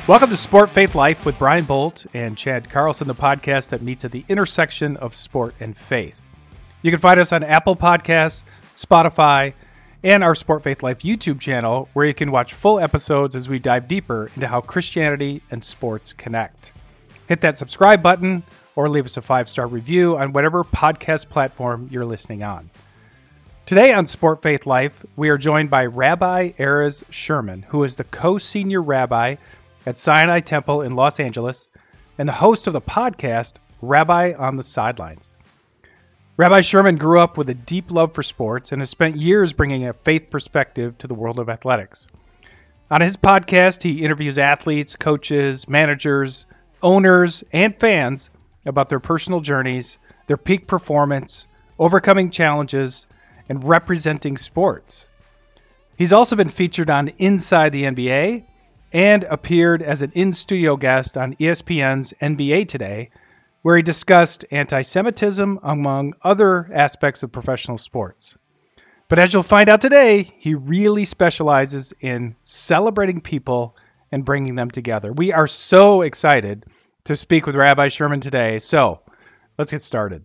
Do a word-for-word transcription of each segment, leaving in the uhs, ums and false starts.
Welcome to Sport Faith Life with Brian Bolt and Chad Carlson, the podcast that meets at the intersection of sport and faith. You can find us on Apple Podcasts, Spotify, and our Sport Faith Life YouTube channel, where you can watch full episodes as we dive deeper into how Christianity and sports connect. Hit that subscribe button or leave us a five-star review on whatever podcast platform you're listening on. Today on Sport Faith Life, we are joined by Rabbi Erez Sherman, who is the co-senior rabbi at Sinai Temple in Los Angeles and the host of the podcast Rabbi on the Sidelines. Rabbi Sherman grew up with a deep love for sports and has spent years bringing a faith perspective to the world of athletics. On his podcast, he interviews athletes, coaches, managers, owners, and fans about their personal journeys, their peak performance, overcoming challenges, and representing sports. He's also been featured on Inside the N B A and appeared as an in-studio guest on E S P N's N B A Today, where he discussed anti-Semitism among other aspects of professional sports. But as you'll find out today, he really specializes in celebrating people and bringing them together. We are so excited to speak with Rabbi Sherman today, so let's get started.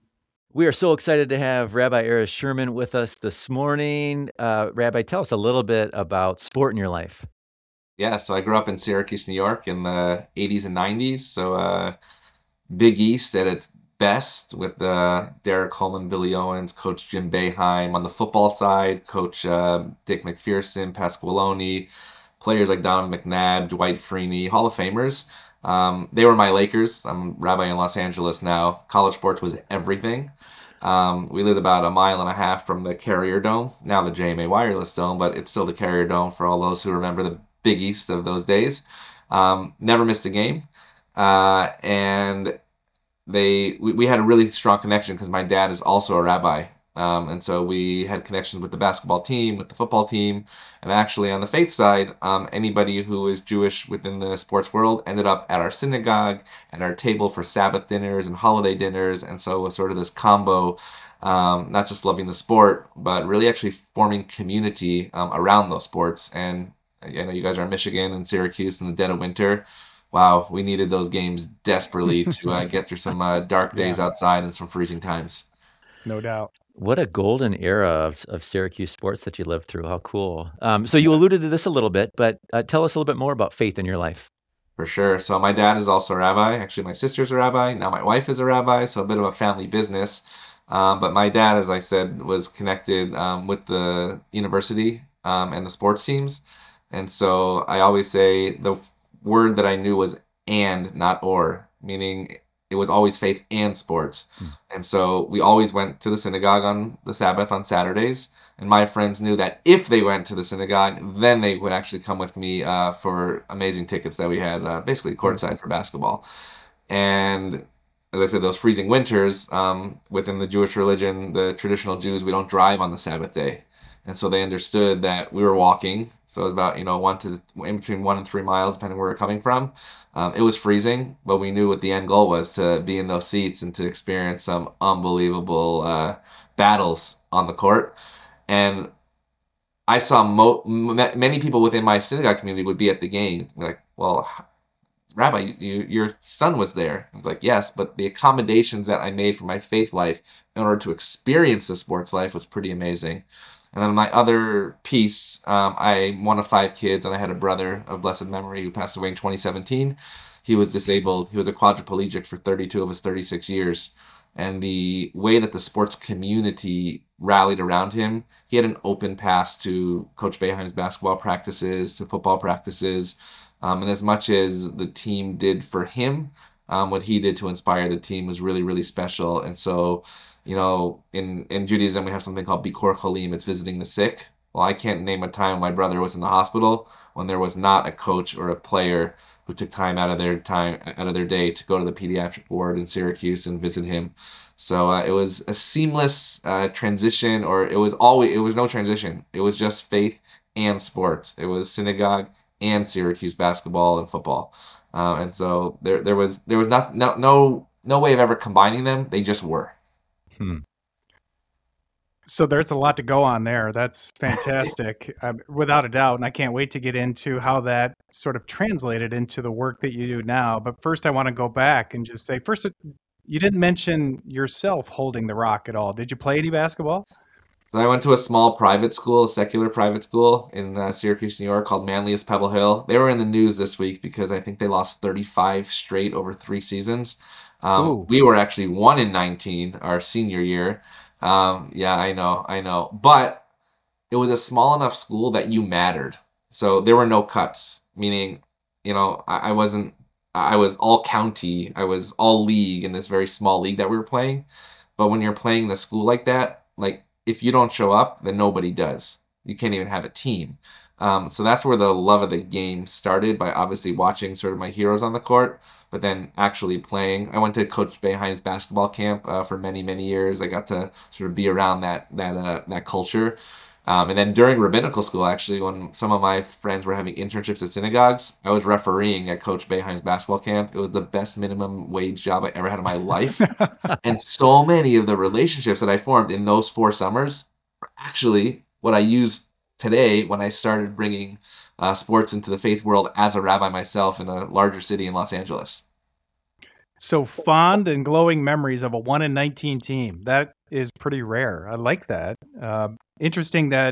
We are so excited to have Rabbi Erez Sherman with us this morning. Uh, Rabbi, tell us a little bit about sport in your life. Yeah, so I grew up in Syracuse, New York in the eighties and nineties. So uh, Big East at its best with uh, Derek Coleman, Billy Owens, Coach Jim Boeheim. On the football side, Coach uh, Dick McPherson, Pasqualoni, players like Donovan McNabb, Dwight Freeney, Hall of Famers. Um, they were my Lakers. I'm rabbi in Los Angeles now. College sports was everything. Um, we lived about a mile and a half from the Carrier Dome, now the J M A Wireless Dome, but it's still the Carrier Dome for all those who remember the Big East of those days. Um, never missed a game. Uh, and they we, we had a really strong connection because my dad is also a rabbi. Um, and so we had connections with the basketball team, with the football team, and actually on the faith side, um, anybody who is Jewish within the sports world ended up at our synagogue, at our table for Sabbath dinners and holiday dinners. And so it was sort of this combo, um, not just loving the sport, but really actually forming community um, around those sports. And I know you guys are in Michigan and Syracuse in the dead of winter. Wow, we needed those games desperately to uh, get through some uh, dark days yeah. outside and some freezing times. No doubt. What a golden era of, of Syracuse sports that you lived through. How cool. Um, so you alluded to this a little bit, but uh, tell us a little bit more about faith in your life. For sure. So my dad is also a rabbi. Actually, my sister's a rabbi. Now my wife is a rabbi, so a bit of a family business. Um, but my dad, as I said, was connected um, with the university um, and the sports teams. And so I always say the word that I knew was and, not or, meaning it was always faith and sports. Hmm. And so we always went to the synagogue on the Sabbath on Saturdays. And my friends knew that if they went to the synagogue, then they would actually come with me uh, for amazing tickets that we had, uh, basically courtside for basketball. And as I said, those freezing winters, um, within the Jewish religion, the traditional Jews, we don't drive on the Sabbath day. And so they understood that we were walking. So it was about, you know, one to in between one and three miles, depending where we were coming from. Um, it was freezing, but we knew what the end goal was, to be in those seats and to experience some unbelievable uh, battles on the court. And I saw mo- m- many people within my synagogue community would be at the games. Like, well, Rabbi, you, your son was there. I was like, yes, but the accommodations that I made for my faith life in order to experience the sports life was pretty amazing. And then my other piece, um, I'm one of five kids, and I had a brother of blessed memory who passed away in twenty seventeen. He was disabled. He was a quadriplegic for thirty-two of his thirty-six years. And the way that the sports community rallied around him, he had an open pass to Coach Boeheim's basketball practices, to football practices. Um, and as much as the team did for him, um, what he did to inspire the team was really, really special. And so, you know, in, in Judaism, we have something called Bikor Cholim. It's visiting the sick. Well, I can't name a time my brother was in the hospital when there was not a coach or a player who took time out of their time out of their day to go to the pediatric ward in Syracuse and visit him. So uh, it was a seamless uh, transition, or it was always it was no transition. It was just faith and sports. It was synagogue and Syracuse basketball and football. Uh, and so there there was there was not, no no no way of ever combining them. They just were. Hmm. So there's a lot to go on there. That's fantastic, uh, without a doubt. And I can't wait to get into how that sort of translated into the work that you do now. But first, I want to go back and just say, first, you didn't mention yourself holding the rock at all. Did you play any basketball? I went to a small private school, a secular private school in uh, Syracuse, New York, called Manlius Pebble Hill. They were in the news this week because I think they lost thirty-five straight over three seasons. Um, Ooh. we were actually one in nineteen our senior year. Um, yeah, I know, I know. But it was a small enough school that you mattered. So there were no cuts, meaning, you know, I, I wasn't, I was all county, I was all league in this very small league that we were playing. But when you're playing in a school like that, like if you don't show up, then nobody does. You can't even have a team. Um, so that's where the love of the game started, by obviously watching sort of my heroes on the court, but then actually playing. I went to Coach Boeheim's basketball camp uh, for many, many years. I got to sort of be around that that uh, that culture. Um, and then during rabbinical school, actually, when some of my friends were having internships at synagogues, I was refereeing at Coach Boeheim's basketball camp. It was the best minimum wage job I ever had in my life. And so many of the relationships that I formed in those four summers are actually what I use today when I started bringing uh, sports into the faith world as a rabbi myself in a larger city in Los Angeles. So fond and glowing memories of a one in nineteen team. That is pretty rare. I like that. Uh, interesting that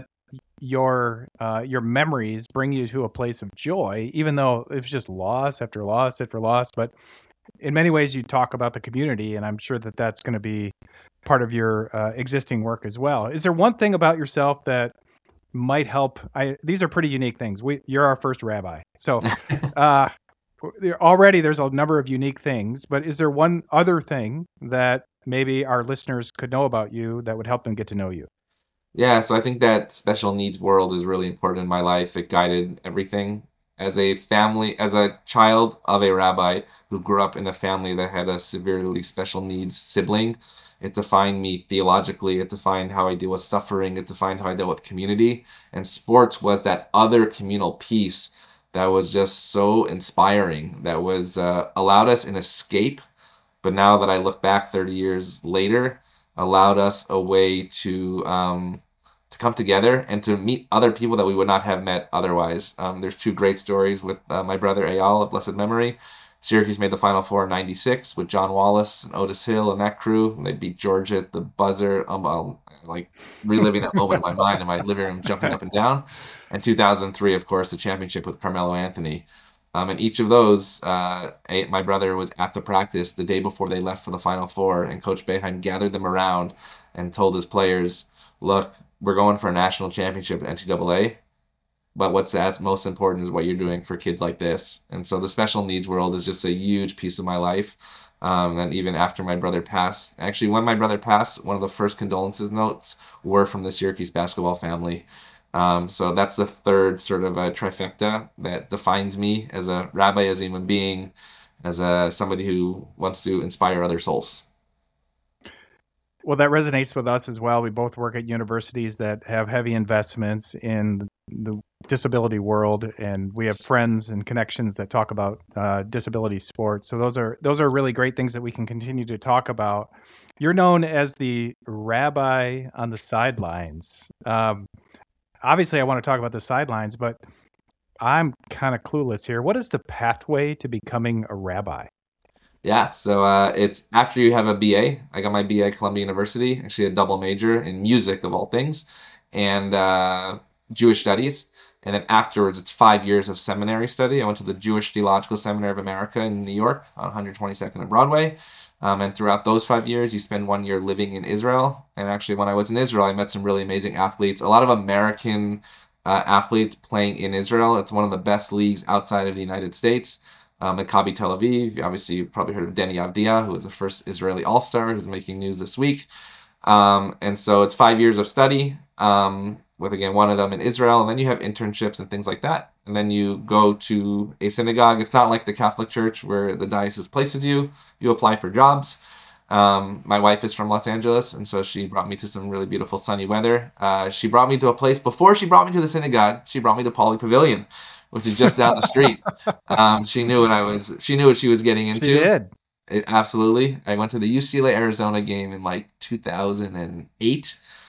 your uh, your memories bring you to a place of joy, even though it's just loss after loss after loss. But in many ways, you talk about the community, and I'm sure that that's going to be part of your uh, existing work as well. Is there one thing about yourself that might help? I, these are pretty unique things. We, you're our first rabbi. So uh, already there's a number of unique things, but is there one other thing that maybe our listeners could know about you that would help them get to know you? Yeah, so I think that special needs world is really important in my life. It guided everything. As a family, as a child of a rabbi who grew up in a family that had a severely special needs sibling, it defined me theologically. It defined how I deal with suffering. It defined how I deal with community. And sports was that other communal piece that was just so inspiring, that was uh, allowed us an escape. But now that I look back thirty years later, allowed us a way to um, to come together and to meet other people that we would not have met otherwise. Um, there's two great stories with uh, my brother Eyal of blessed memory. Syracuse made the Final Four in ninety-six with John Wallace and Otis Hill and that crew. And they beat Georgia at the buzzer. Um, I'm like reliving that moment in my mind in my living room, jumping up and down. And two thousand three, of course, the championship with Carmelo Anthony. Um, and each of those, uh, my brother was at the practice the day before they left for the Final Four, and Coach Boeheim gathered them around and told his players, look, we're going for a national championship at N C double A, but what's that's most important is what you're doing for kids like this. And so the special needs world is just a huge piece of my life. Um, and even after my brother passed, actually when my brother passed, one of the first condolences notes were from the Syracuse basketball family. Um, so that's the third sort of a trifecta that defines me as a rabbi, as a human being, as a somebody who wants to inspire other souls. Well, that resonates with us as well. We both work at universities that have heavy investments in the disability world, and we have friends and connections that talk about uh, disability sports. So those are those are really great things that we can continue to talk about. You're known as the rabbi on the sidelines. Um, obviously, I want to talk about the sidelines, but I'm kind of clueless here. What is the pathway to becoming a rabbi? Yeah, so uh, it's after you have a B A. I got my B A at Columbia University, actually a double major in music of all things, and uh, Jewish studies. And then afterwards, it's five years of seminary study. I went to the Jewish Theological Seminary of America in New York on one hundred twenty-second and Broadway. Um, and throughout those five years, you spend one year living in Israel. And actually, when I was in Israel, I met some really amazing athletes, a lot of American uh, athletes playing in Israel. It's one of the best leagues outside of the United States. Um, Maccabi Tel Aviv, obviously you've probably heard of Deni Avdia, who was the first Israeli All-Star, who's making news this week. Um, and so it's five years of study, um, with, again, one of them in Israel, and then you have internships and things like that. And then you go to a synagogue. It's not like the Catholic Church where the diocese places you. You apply for jobs. Um, my wife is from Los Angeles, and so she brought me to some really beautiful sunny weather. Uh, she brought me to a place, before she brought me to the synagogue, she brought me to Pauley Pavilion, which is just down the street. Um, she knew what I was. She knew what she was getting into. She did. It, absolutely. I went to the U C L A Arizona game in like two thousand eight.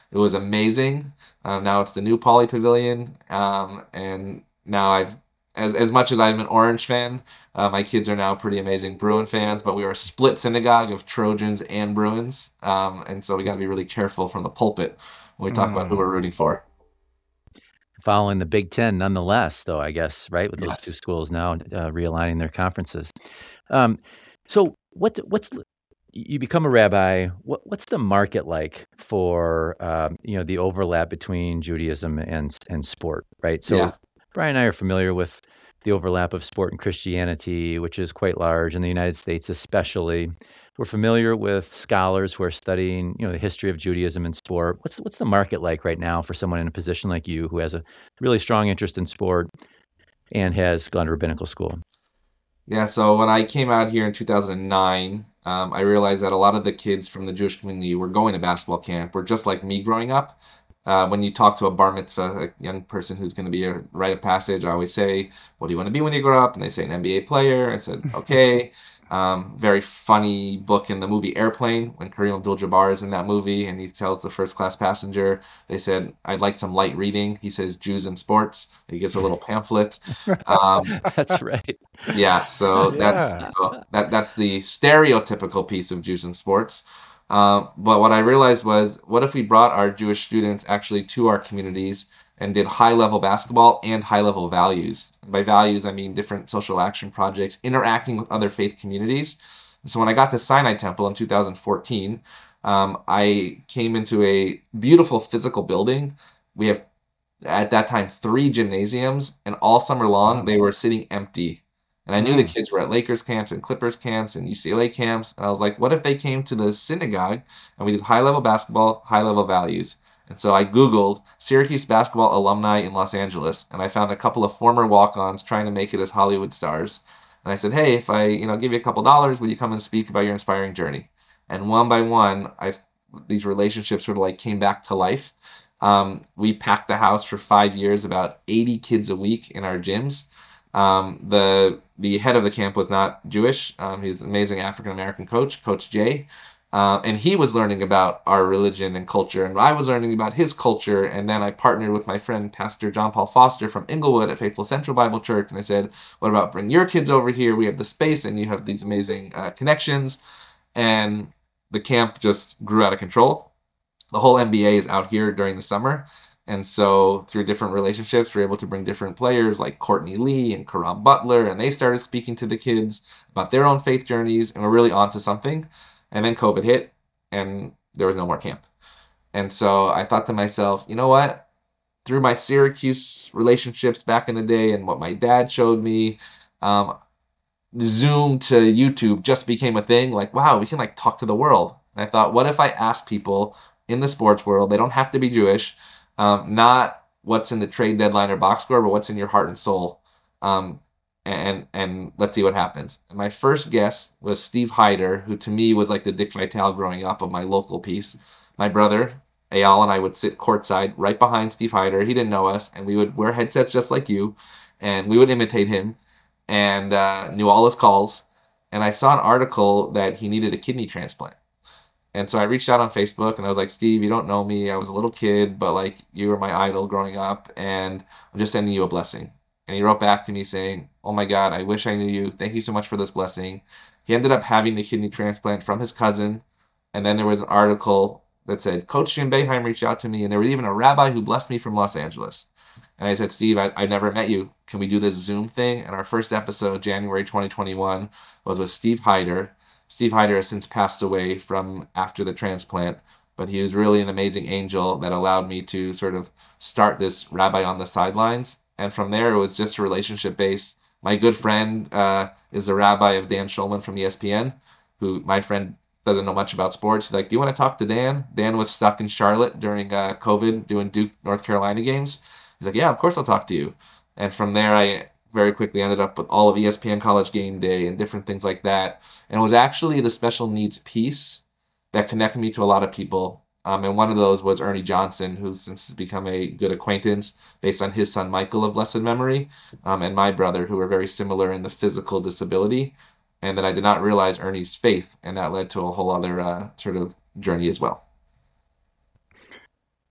It was amazing. Um, now it's the new Pauley Pavilion, um, and now I've as as much as I'm an Orange fan, uh, my kids are now pretty amazing Bruin fans. But we are a split synagogue of Trojans and Bruins, um, and so we got to be really careful from the pulpit when we talk about who Mm. we're rooting for. Following the Big Ten, nonetheless, though, I guess, right, with those two Yes. schools now uh, realigning their conferences. Um, so, what what's you become a rabbi? What what's the market like for um, you know the overlap between Judaism and and sport, right? So, Yeah. Brian and I are familiar with the overlap of sport and Christianity, which is quite large in the United States, especially. We're familiar with scholars who are studying, you know, the history of Judaism and sport. What's what's the market like right now for someone in a position like you who has a really strong interest in sport and has gone to rabbinical school? Yeah, so when I came out here in two thousand nine, um, I realized that a lot of the kids from the Jewish community were going to basketball camp, were just like me growing up. Uh, when you talk to a bar mitzvah, a young person who's going to be a rite of passage, I always say, "What do you want to be when you grow up?" And they say, "An N B A player." I said, "Okay." Um, very funny book in the movie Airplane when Kareem Abdul-Jabbar is in that movie and he tells the first class passenger, they said, "I'd like some light reading." He says, "Jews and sports." He gives a little pamphlet. Um, That's right. yeah, so that's you Yeah. know that that's the stereotypical piece of Jews in sports. Um, but what I realized was, what if we brought our Jewish students actually to our communities and did high level basketball and high level values? By values, I mean different social action projects, interacting with other faith communities. So when I got to Sinai Temple in two thousand fourteen, um, I came into a beautiful physical building. We have at that time three gymnasiums, and all summer long Wow. they were sitting empty. And I knew the Mm. kids were at Lakers camps and Clippers camps and U C L A camps, and I was like, what if they came to the synagogue and we did high level basketball, high level values? And so I Googled Syracuse basketball alumni in Los Angeles, and I found a couple of former walk-ons trying to make it as Hollywood stars. And I said, hey, if I, you know, give you a couple dollars, will you come and speak about your inspiring journey? And one by one, I these relationships sort of like came back to life. Um, we packed the house for five years, about eighty kids a week in our gyms. Um, the the head of the camp was not Jewish. Um, he's an amazing African American coach, Coach Jay. Uh, and he was learning about our religion and culture, and I was learning about his culture. And then I partnered with my friend Pastor John Paul Foster from Inglewood at Faithful Central Bible Church, and I said, "What about bring your kids over here? We have the space, and you have these amazing uh, connections." And the camp just grew out of control. The whole N B A is out here during the summer. And so through different relationships, we're able to bring different players like Courtney Lee and Karam Butler, and they started speaking to the kids about their own faith journeys, and we're really onto something. And then COVID hit, and there was no more camp. And so I thought to myself, you know what? Through my Syracuse relationships back in the day and what my dad showed me, um, Zoom to YouTube just became a thing. Like, wow, we can like talk to the world. And I thought, what if I ask people in the sports world, they don't have to be Jewish, um, not what's in the trade deadline or box score, but what's in your heart and soul. Um, and and let's see what happens. And my first guest was Steve Hyder, who to me was like the Dick Vitale growing up of my local piece. My brother, Eyal, and I would sit courtside right behind Steve Hyder. He didn't know us, and we would wear headsets just like you, and we would imitate him and uh, knew all his calls. And I saw an article that he needed a kidney transplant. And so I reached out on Facebook and I was like, Steve, you don't know me. I was a little kid, but like you were my idol growing up, and I'm just sending you a blessing. And he wrote back to me saying, oh my God, I wish I knew you. Thank you so much for this blessing. He ended up having the kidney transplant from his cousin. And then there was an article that said, Coach Jim Boeheim reached out to me, and there was even a rabbi who blessed me from Los Angeles. And I said, Steve, I, I never met you. Can we do this Zoom thing? And our first episode, January twenty twenty-one, was with Steve Hyder. Steve Hyder has since passed away from after the transplant, but he was really an amazing angel that allowed me to sort of start this Rabbi on the Sidelines. And from there, it was just relationship based. My good friend uh, is the rabbi of Dan Schulman from E S P N, who my friend doesn't know much about sports. He's like, do you want to talk to Dan? Dan was stuck in Charlotte during uh, COVID doing Duke, North Carolina games. He's like, yeah, of course I'll talk to you. And from there, I very quickly ended up with all of E S P N College Game Day and different things like that. And it was actually the special needs piece that connected me to a lot of people. Um, and one of those was Ernie Johnson, who's since become a good acquaintance based on his son Michael of blessed memory, um, and my brother, who were very similar in the physical disability. And then I did not realize Ernie's faith, and that led to a whole other uh, sort of journey as well.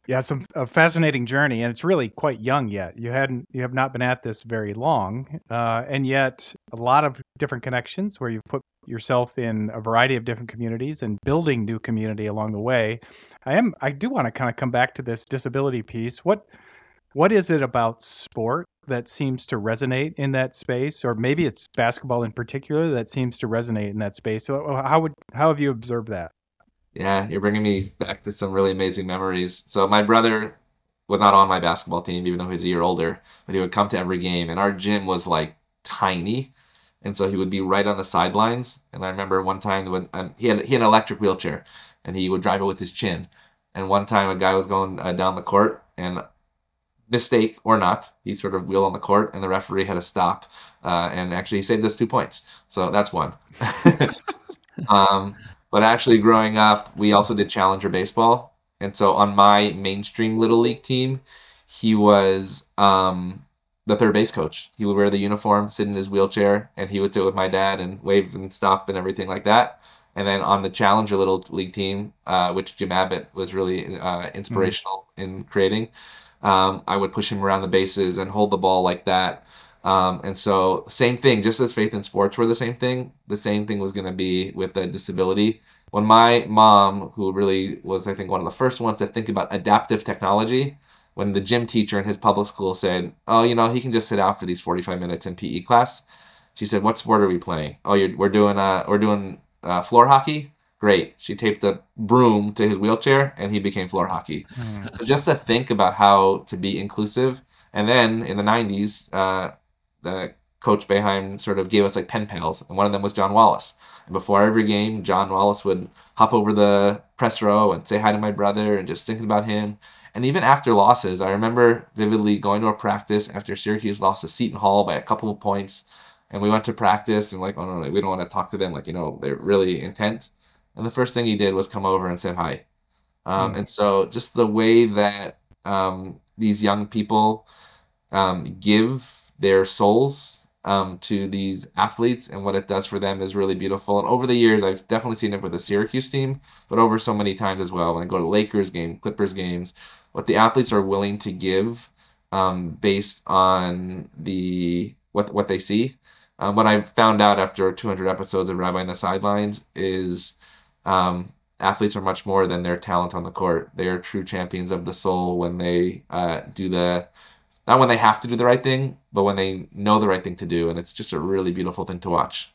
Yeah, some a fascinating journey, and it's really quite young yet. You hadn't, you have not been at this very long, uh, and yet a lot of different connections where you've put yourself in a variety of different communities and building new community along the way. I am, I do want to kind of come back to this disability piece. What, what is it about sport that seems to resonate in that space, or maybe it's basketball in particular that seems to resonate in that space? So how would, how have you observed that? Yeah, you're bringing me back to some really amazing memories. So my brother was not on my basketball team, even though he's a year older, but he would come to every game, and our gym was like tiny, and so he would be right on the sidelines. And I remember one time when um, he had he had an electric wheelchair, and he would drive it with his chin. And one time a guy was going uh, down the court, and mistake or not, he sort of wheeled on the court, and the referee had to stop. Uh, and actually, he saved us two points, so that's one. Um, but actually, growing up, we also did Challenger baseball, and so on my mainstream little league team, he was um, the third base coach. He would wear the uniform, sit in his wheelchair, and he would sit with my dad and wave and stop and everything like that. And then on the Challenger little league team, uh, which Jim Abbott was really uh, inspirational mm. in creating, um, I would push him around the bases and hold the ball like that. Um, and so same thing, just as faith and sports were the same thing, the same thing was going to be with the disability. When my mom, who really was, I think, one of the first ones to think about adaptive technology, when the gym teacher in his public school said, oh, you know, he can just sit out for these forty-five minutes in P E class. She said, what sport are we playing? Oh, you're, we're doing, uh, we're doing uh, floor hockey? Great. She taped a broom to his wheelchair, and he became floor hockey. Mm. So just to think about how to be inclusive. And then in the nineties, uh, the Coach Boeheim sort of gave us like pen pals, and one of them was John Wallace. And before every game, John Wallace would hop over the press row and say hi to my brother and just thinking about him. And even after losses, I remember vividly going to a practice after Syracuse lost to Seton Hall by a couple of points. And we went to practice and like, oh no, no, we don't want to talk to them. Like, you know, they're really intense. And the first thing he did was come over and said hi. Um, mm. And so just the way that um, these young people um, give their souls um, to these athletes and what it does for them is really beautiful. And over the years, I've definitely seen it with the Syracuse team, but over so many times as well. When I go to Lakers games, Clippers games, what the athletes are willing to give um, based on the what what they see. Um, what I found out after two hundred episodes of Rabbi on the Sidelines is um, athletes are much more than their talent on the court. They are true champions of the soul when they uh, do the Not when they have to do the right thing, but when they know the right thing to do. And it's just a really beautiful thing to watch.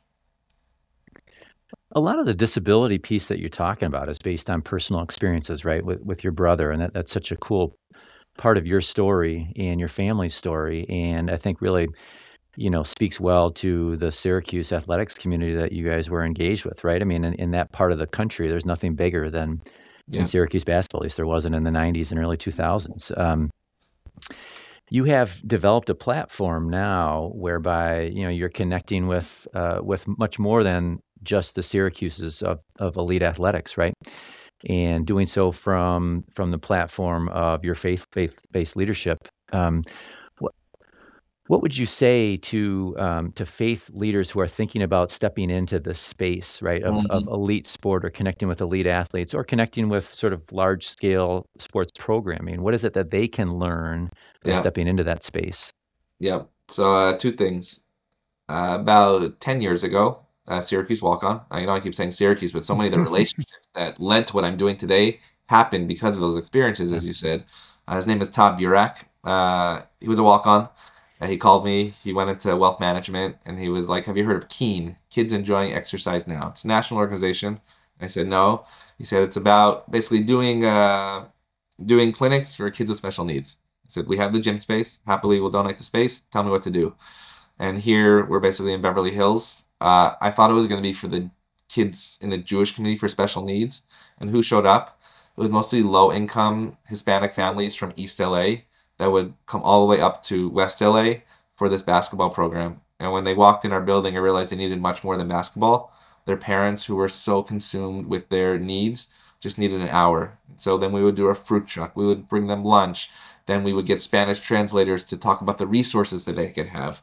A lot of the disability piece that you're talking about is based on personal experiences, right, with with your brother. And that, that's such a cool part of your story and your family's story. And I think really, you know, speaks well to the Syracuse athletics community that you guys were engaged with, right? I mean, in, in that part of the country, there's nothing bigger than yeah. in Syracuse basketball. At least there wasn't in the nineties and early two thousands. Um, You have developed a platform now whereby you know you're connecting with uh, with much more than just the Syracuses of, of elite athletics, right? And doing so from from the platform of your faith faith based leadership. Um, what what would you say to um, to faith leaders who are thinking about stepping into this space, right, of, mm-hmm. of elite sport or connecting with elite athletes or connecting with sort of large scale sports programming? What is it that they can learn yeah. stepping into that space? Yeah. So uh, two things. Uh, about ten years ago, uh, Syracuse walk-on. I know I keep saying Syracuse, but so many of the relationships that led to what I'm doing today happened because of those experiences, as you said. Uh, his name is Todd Burak. Uh, he was a walk-on. Uh, he called me. He went into wealth management, and he was like, have you heard of KEEN, Kids Enjoying Exercise Now? It's a national organization. I said, no. He said, it's about basically doing uh, doing clinics for kids with special needs. I said, we have the gym space. Happily, we'll donate the space. Tell me what to do. And here, we're basically in Beverly Hills. Uh, I thought it was going to be for the kids in the Jewish community for special needs. And who showed up? It was mostly low-income Hispanic families from East L A that would come all the way up to West L A for this basketball program. And when they walked in our building, I realized they needed much more than basketball. Their parents, who were so consumed with their needs, just needed an hour. So then we would do a fruit truck. We would bring them lunch. Then we would get Spanish translators to talk about the resources that they could have.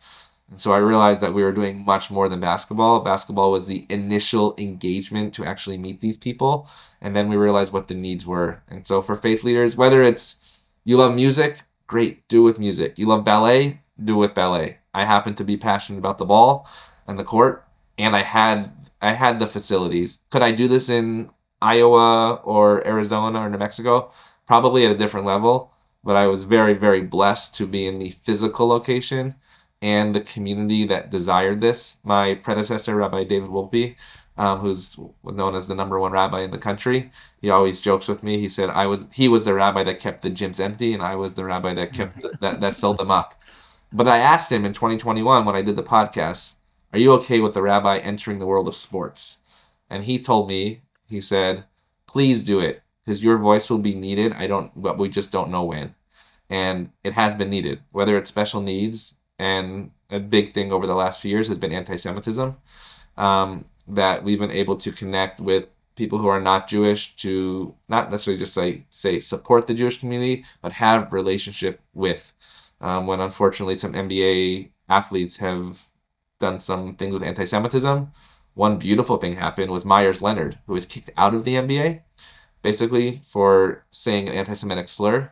And so I realized that we were doing much more than basketball. Basketball was the initial engagement to actually meet these people. And then we realized what the needs were. And so for faith leaders, whether it's you love music, great, do it with music. You love ballet, do it with ballet. I happen to be passionate about the ball and the court, and I had I had the facilities. Could I do this in Iowa or Arizona or New Mexico? Probably at a different level, but I was very, very blessed to be in the physical location and the community that desired this. My predecessor, Rabbi David Wolpe, um, who's known as the number one rabbi in the country, he always jokes with me. He said I was he was the rabbi that kept the gyms empty, and I was the rabbi that kept the, that that filled them up. But I asked him in twenty twenty-one when I did the podcast, "Are you okay with the rabbi entering the world of sports?" And he told me, he said, "Please do it, because your voice will be needed. I don't, but we just don't know when." And it has been needed, whether it's special needs, and a big thing over the last few years has been anti-Semitism, um, that we've been able to connect with people who are not Jewish to not necessarily just say, say support the Jewish community, but have relationship with. Um, when unfortunately some N B A athletes have done some things with anti-Semitism, one beautiful thing happened was Myers Leonard, who was kicked out of the N B A, basically for saying an anti-Semitic slur.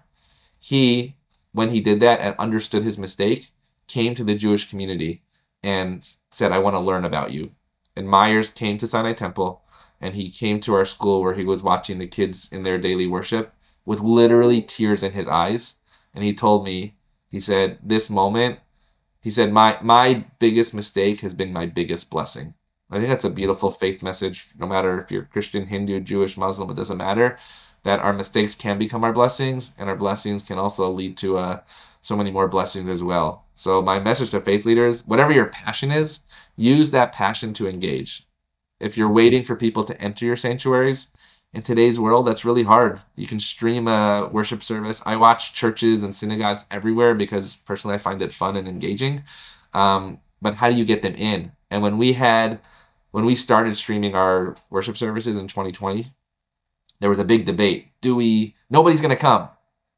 He, when he did that and understood his mistake, came to the Jewish community and said, "I want to learn about you." And Myers came to Sinai Temple, and he came to our school where he was watching the kids in their daily worship with literally tears in his eyes. And he told me, he said, "This moment," he said, my my biggest mistake has been my biggest blessing." I think that's a beautiful faith message, no matter if you're Christian, Hindu, Jewish, Muslim, it doesn't matter, that our mistakes can become our blessings, and our blessings can also lead to uh, so many more blessings as well. So my message to faith leaders, whatever your passion is, use that passion to engage. If you're waiting for people to enter your sanctuaries, in today's world, that's really hard. You can stream a worship service. I watch churches and synagogues everywhere because personally I find it fun and engaging. Um, but how do you get them in? And when we had, when we started streaming our worship services in twenty twenty, there was a big debate. Do we, nobody's going to come.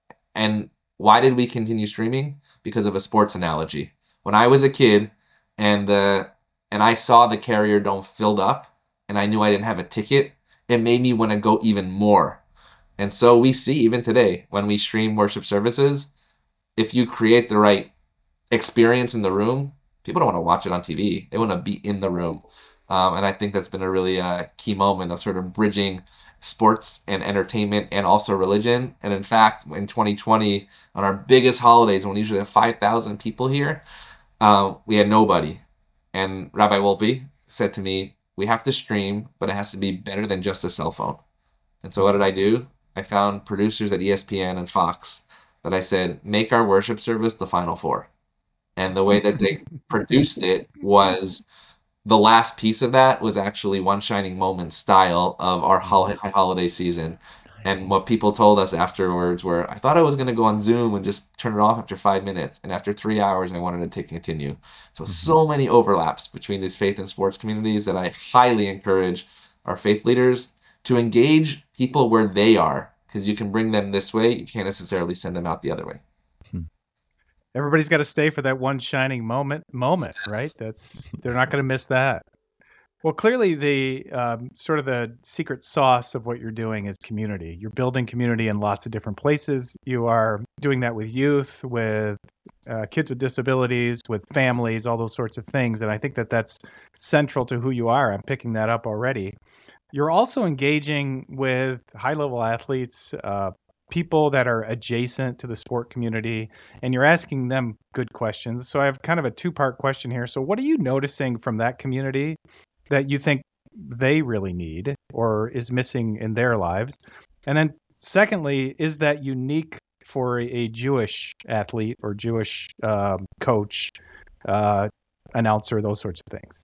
And why did we continue streaming? Because of a sports analogy. When I was a kid and the, and I saw the Carrier Dome filled up and I knew I didn't have a ticket, it made me want to go even more. And so we see even today when we stream worship services, if you create the right experience in the room, people don't want to watch it on T V. They want to be in the room. Um, and I think that's been a really uh, key moment of sort of bridging sports and entertainment and also religion. And in fact, in twenty twenty, on our biggest holidays, when we usually have five thousand people here, um, we had nobody. And Rabbi Wolpe said to me, "We have to stream, but it has to be better than just a cell phone." And so what did I do? I found producers at E S P N and Fox that I said, "Make our worship service the Final Four." And the way that they produced it was, the last piece of that was actually One Shining Moment style of our hol- holiday season. And what people told us afterwards were, "I thought I was going to go on Zoom and just turn it off after five minutes. And after three hours, I wanted to continue." So, mm-hmm. so many overlaps between these faith and sports communities that I highly encourage our faith leaders to engage people where they are, because you can bring them this way. You can't necessarily send them out the other way. Everybody's got to stay for that one shining moment, moment, yes. Right? That's, they're not going to miss that. Well, clearly the um, sort of the secret sauce of what you're doing is community. You're building community in lots of different places. You are doing that with youth, with uh, kids with disabilities, with families, all those sorts of things. And I think that that's central to who you are. I'm picking that up already. You're also engaging with high-level athletes, uh, people that are adjacent to the sport community, and you're asking them good questions. So I have kind of a two-part question here. So what are you noticing from that community that you think they really need or is missing in their lives? And then secondly, is that unique for a Jewish athlete or Jewish um, coach, uh, announcer, those sorts of things?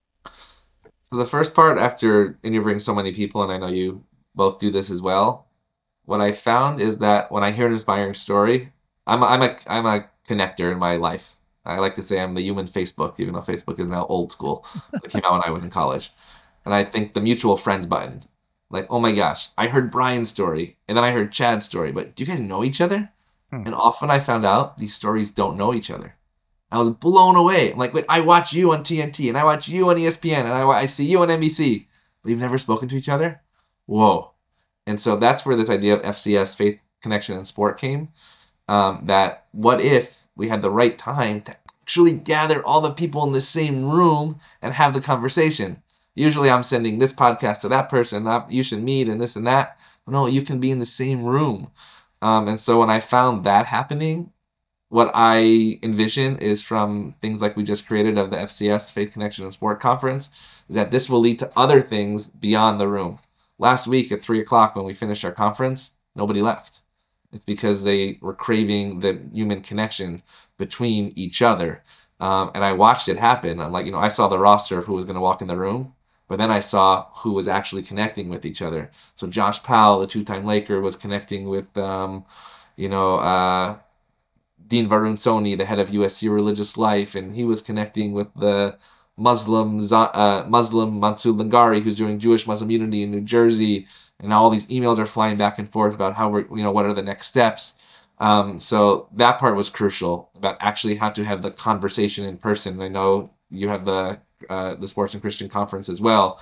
So the first part, after interviewing so many people, and I know you both do this as well, what I found is that when I hear an inspiring story, I'm a, I'm a, I'm a connector in my life. I like to say I'm the human Facebook, even though Facebook is now old school. It came out when I was in college. And I think the mutual friends button, like, oh my gosh, I heard Brian's story, and then I heard Chad's story, but do you guys know each other? Hmm. And often I found out these stories don't know each other. I was blown away. I'm like, wait, I watch you on T N T, and I watch you on E S P N, and I, I see you on N B C. We've never spoken to each other? Whoa. And so that's where this idea of F C S, faith, connection, and sport came. Um, that what if we had the right time to actually gather all the people in the same room and have the conversation? Usually I'm sending this podcast to that person, that you should meet and this and that. No, you can be in the same room. Um, and so when I found that happening, what I envision is from things like we just created of the F C S, Faith, Connection, and Sport Conference, is that this will lead to other things beyond the room. Last week at three o'clock when we finished our conference, nobody left. It's because they were craving the human connection between each other. Um, and I watched it happen. I'm like, you know, I saw the roster of who was going to walk in the room, but then I saw who was actually connecting with each other. So Josh Powell, the two-time Laker, was connecting with, um, you know, uh, Dean Varun Soni, the head of U S C Religious Life, and he was connecting with the Muslim uh, Muslim Mansur Langari, who's doing Jewish Muslim Unity in New Jersey, and all these emails are flying back and forth about how we're, you know, what are the next steps. Um, so that part was crucial about actually how to have the conversation in person. I know you have the uh, the Sports and Christian Conference as well.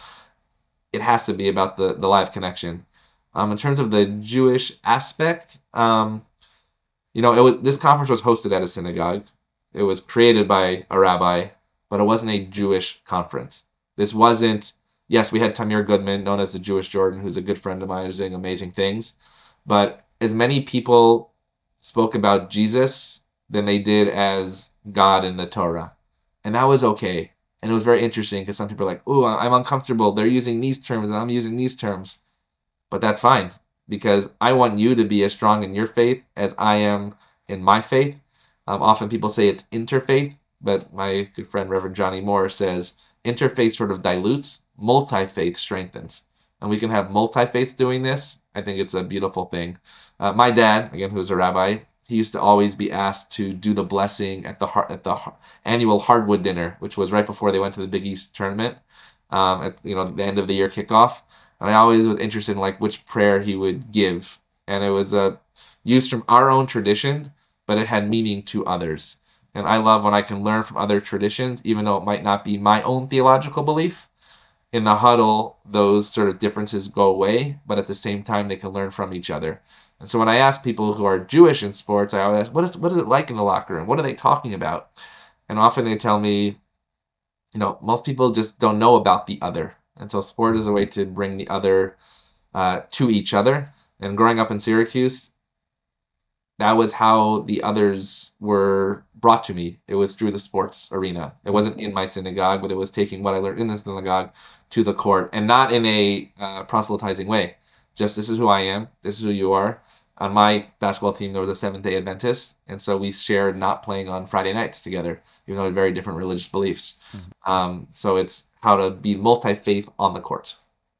It has to be about the the live connection. Um, in terms of the Jewish aspect, um, you know, it was, this conference was hosted at a synagogue. It was created by a rabbi, but it wasn't a Jewish conference. This wasn't, yes, we had Tamir Goodman, known as the Jewish Jordan, who's a good friend of mine, who's doing amazing things. But as many people spoke about Jesus than they did as God in the Torah. And that was okay. And it was very interesting because some people are like, oh, I'm uncomfortable. They're using these terms and I'm using these terms. But that's fine, because I want you to be as strong in your faith as I am in my faith. Um, often people say it's interfaith, but my good friend Reverend Johnny Moore says interfaith sort of dilutes, multi-faith strengthens. And we can have multi-faiths doing this. I think it's a beautiful thing. Uh, my dad, again, who's a rabbi, he used to always be asked to do the blessing at the at the annual Hardwood dinner, which was right before they went to the Big East tournament, um, at you know the end of the year kickoff. And I always was interested in like which prayer he would give, and it was a uh, used from our own tradition, but it had meaning to others. And I love when I can learn from other traditions, even though it might not be my own theological belief. In the huddle, those sort of differences go away, but at the same time, they can learn from each other. And so when I ask people who are Jewish in sports, I always ask, what is, what is it like in the locker room? What are they talking about? And often they tell me, you know, most people just don't know about the other. And so sport is a way to bring the other uh, to each other. And growing up in Syracuse, that was how the others were brought to me. It was through the sports arena. It wasn't in my synagogue, but it was taking what I learned in the synagogue to the court, and not in a uh, proselytizing way. Just, this is who I am. This is who you are. On my basketball team, there was a Seventh-day Adventist, and so we shared not playing on Friday nights together, even though we had very different religious beliefs. Mm-hmm. Um, so it's how to be multi-faith on the court.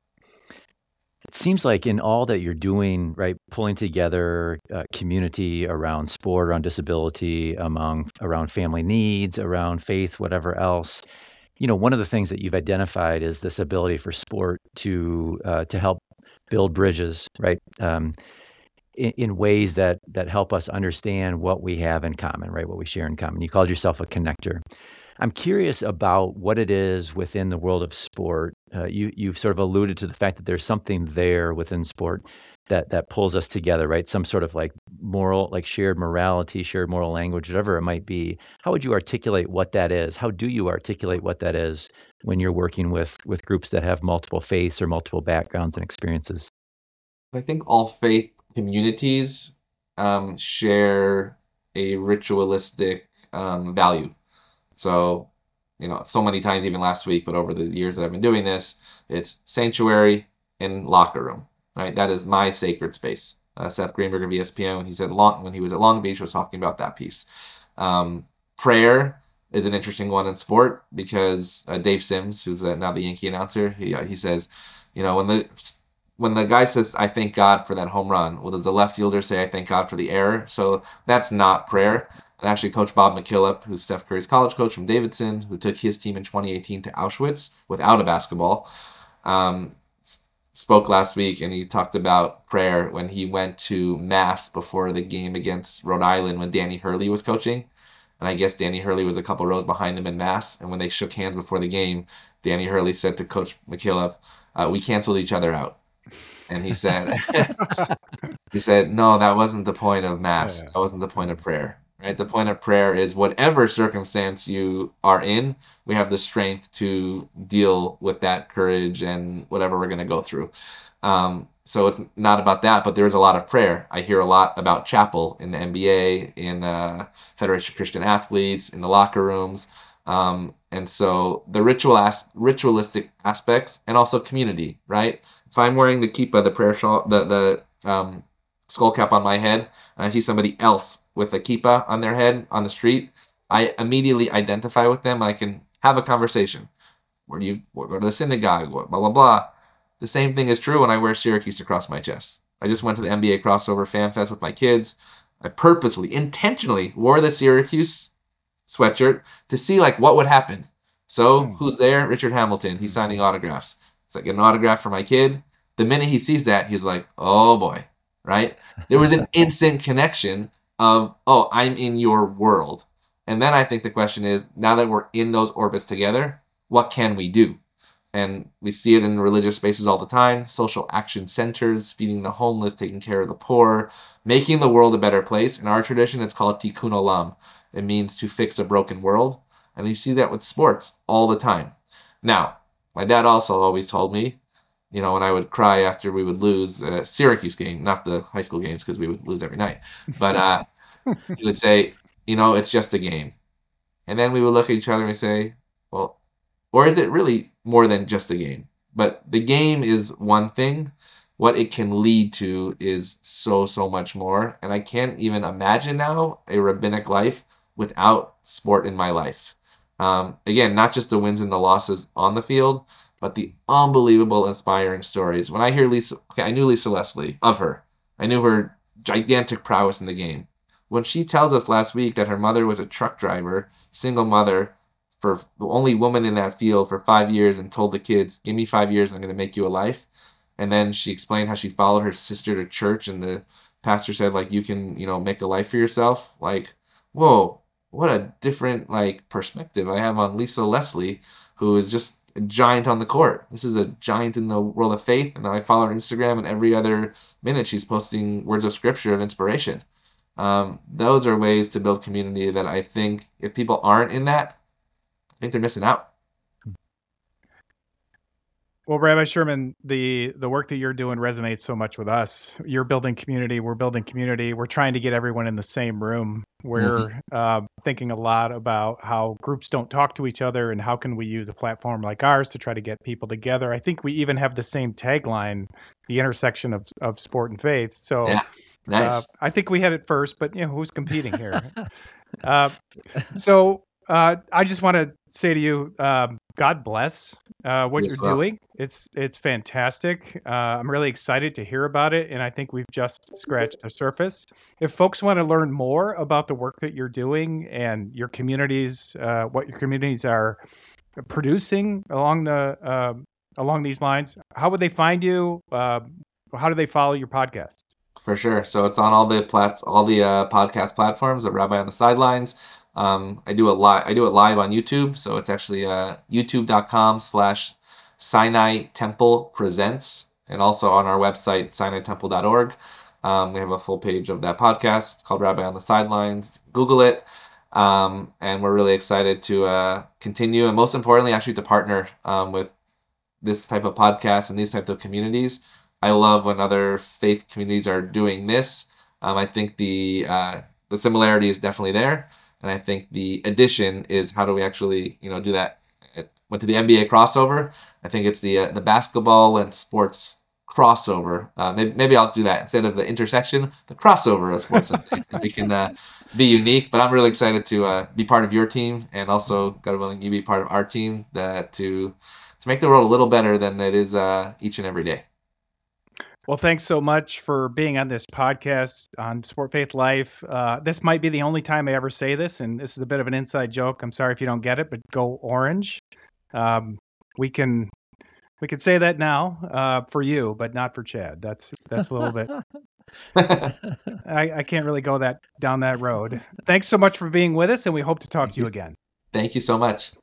It seems like in all that you're doing, right, pulling together uh, community around sport, around disability, among around family needs, around faith, whatever else, you know, one of the things that you've identified is this ability for sport to uh, to help build bridges, right, um, in, in ways that that help us understand what we have in common, right, what we share in common. You called yourself a connector. I'm curious about what it is within the world of sport. Uh, you, you've sort of alluded to the fact that there's something there within sport that, that pulls us together, right? Some sort of like moral, like shared morality, shared moral language, whatever it might be. How would you articulate what that is? How do you articulate what that is when you're working with, with groups that have multiple faiths or multiple backgrounds and experiences? I think all faith communities um, share a ritualistic um, value. So, you know, so many times, even last week, but over the years that I've been doing this, it's sanctuary and locker room, right? That is my sacred space. Uh, Seth Greenberg of E S P N, when he said Long, when he was at Long Beach, was talking about that piece. Um, prayer is an interesting one in sport because uh, Dave Sims, who's uh, now the Yankee announcer, he uh, he says, you know, when the when the guy says, "I thank God for that home run," well, does the left fielder say, "I thank God for the error"? So that's not prayer. And actually, Coach Bob McKillop, who's Steph Curry's college coach from Davidson, who took his team in twenty eighteen to Auschwitz without a basketball, um, spoke last week, and he talked about prayer when he went to Mass before the game against Rhode Island when Danny Hurley was coaching. And I guess Danny Hurley was a couple rows behind him in mass. And when they shook hands before the game, Danny Hurley said to Coach McKillop, uh, "We canceled each other out." And he said, he said, "No, that wasn't the point of mass. Yeah. That wasn't the point of prayer. Right? The point of prayer is whatever circumstance you are in, we have the strength to deal with that courage and whatever we're going to go through." Um, so it's not about that, but there is a lot of prayer. I hear a lot about chapel in the N B A, in uh, Federation of Christian Athletes, in the locker rooms. Um, and so the ritual as- ritualistic aspects, and also community, right? If I'm wearing the kippah, the prayer shawl, the, the um, skull cap on my head, and I see somebody else with a kippah on their head on the street, I immediately identify with them. I can have a conversation. Where do you go to the synagogue? Blah, blah, blah. The same thing is true when I wear Syracuse across my chest. I just went to the N B A Crossover Fan Fest with my kids. I purposely, intentionally wore the Syracuse sweatshirt to see like what would happen. So Hmm. who's there? Richard Hamilton. He's signing autographs. So I get an autograph for my kid. The minute he sees that, he's like, "Oh boy," right? There was an instant connection of, "Oh, I'm in your world." And then I think the question is, now that we're in those orbits together, what can we do? And we see it in religious spaces all the time. Social action centers, feeding the homeless, taking care of the poor, making the world a better place. In our tradition, it's called tikkun olam. It means to fix a broken world. And you see that with sports all the time. Now, my dad also always told me, you know, when I would cry after we would lose a Syracuse game, not the high school games because we would lose every night, but uh, he would say, you know, it's just a game. And then we would look at each other and we say, well, or is it really more than just a game? But the game is one thing. What it can lead to is so, so much more. And I can't even imagine now a rabbinic life without sport in my life. Um, again, not just the wins and the losses on the field, but the unbelievable, inspiring stories. When I hear Lisa, okay, I knew Lisa Leslie, of her. I knew her gigantic prowess in the game. When she tells us last week that her mother was a truck driver, single mother, for the only woman in that field for five years and told the kids, "Give me five years, I'm going to make you a life." And then she explained how she followed her sister to church, and the pastor said, like, "You can, you know, make a life for yourself." Like, whoa, what a different, like, perspective I have on Lisa Leslie, who is just a giant on the court. This is a giant in the world of faith, and I follow her on Instagram, and every other minute she's posting words of scripture of inspiration. Um, those are ways to build community that I think if people aren't in that, I think they're missing out. Well, Rabbi Sherman, the the work that you're doing resonates so much with us. You're building community. We're building community. We're trying to get everyone in the same room. We're Mm-hmm. uh, thinking a lot about how groups don't talk to each other and how can we use a platform like ours to try to get people together. I think we even have the same tagline, the intersection of, of sport and faith. So Yeah, uh, nice. I think we had it first, but you know, who's competing here? uh, so uh, I just want to say to you, um, God bless uh, what You you're as well. doing. It's it's fantastic. Uh, I'm really excited to hear about it, and I think we've just scratched the surface. If folks want to learn more about the work that you're doing and your communities, uh, what your communities are producing along the uh, along these lines, how would they find you? Uh, how do they follow your podcast? For sure. So it's on all the plat all the uh, podcast platforms at Rabbi on the Sidelines. Um, I do it live. I do it live on YouTube. So it's actually uh, youtube.com slash Sinai Temple Presents, and also on our website sinai temple dot org. Um, we have a full page of that podcast. It's called Rabbi on the Sidelines. Google it. Um, and we're really excited to uh, continue, and most importantly, actually to partner um, with this type of podcast and these types of communities. I love when other faith communities are doing this. Um, I think the uh, the similarity is definitely there, and I think the addition is how do we actually, you know, do that. It went to the N B A crossover. I think it's the uh, the basketball and sports crossover. Uh, maybe, maybe I'll do that instead of the intersection, the crossover of sports and faith. And we can uh, be unique. But I'm really excited to uh, be part of your team, and also, God willing, you be part of our team that to to make the world a little better than it is uh, each and every day. Well, thanks so much for being on this podcast on Sport Faith Life. Uh, this might be the only time I ever say this, and this is a bit of an inside joke. I'm sorry if you don't get it, but go Orange. Um, we can we can say that now uh, for you, but not for Chad. That's that's a little bit I, I can't really go that down that road. Thanks so much for being with us, and we hope to talk to you again. Thank you so much.